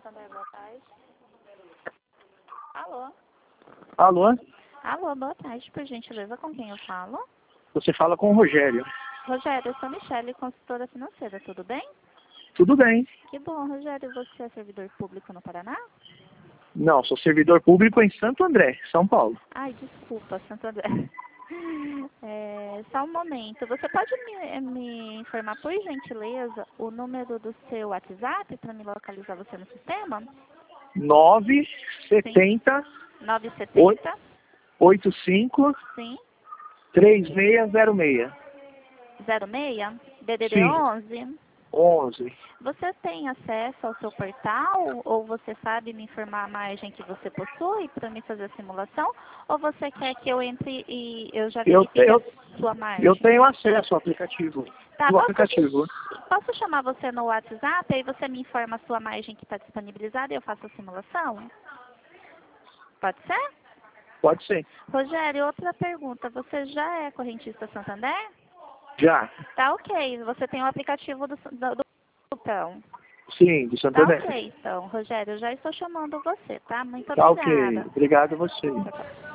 Santander, boa tarde. Alô? Alô? Alô, boa tarde, por gentileza, com quem eu falo? Você fala com o Rogério. Rogério, eu sou Michele, consultora financeira, tudo bem? Tudo bem. Que bom, Rogério, você é servidor público no Paraná? Não, sou servidor público em Santo André, São Paulo. Ai, desculpa, Santo André. Só um momento, você pode me informar, por gentileza, o número do seu WhatsApp para me localizar você no sistema? 970 970? 85 Sim. 3606. 06? DDD Sim. 11? 11. Você tem acesso ao seu portal ou você sabe me informar a margem que você possui para me fazer a simulação? Ou você quer que eu entre e eu já verifique a sua margem? Eu tenho acesso ao aplicativo. Tá, Do aplicativo. posso chamar você no WhatsApp, aí você me informa a sua margem que está disponibilizada e eu faço a simulação? Pode ser? Pode ser. Rogério, outra pergunta. Você já é correntista Santander? Já. Tá ok. Você tem o aplicativo do então. Sim, de Santo Tá André. ok, então. Rogério, eu já estou chamando você, tá? Muito Tá ok. obrigada. Obrigado a você. Tchau, tchau.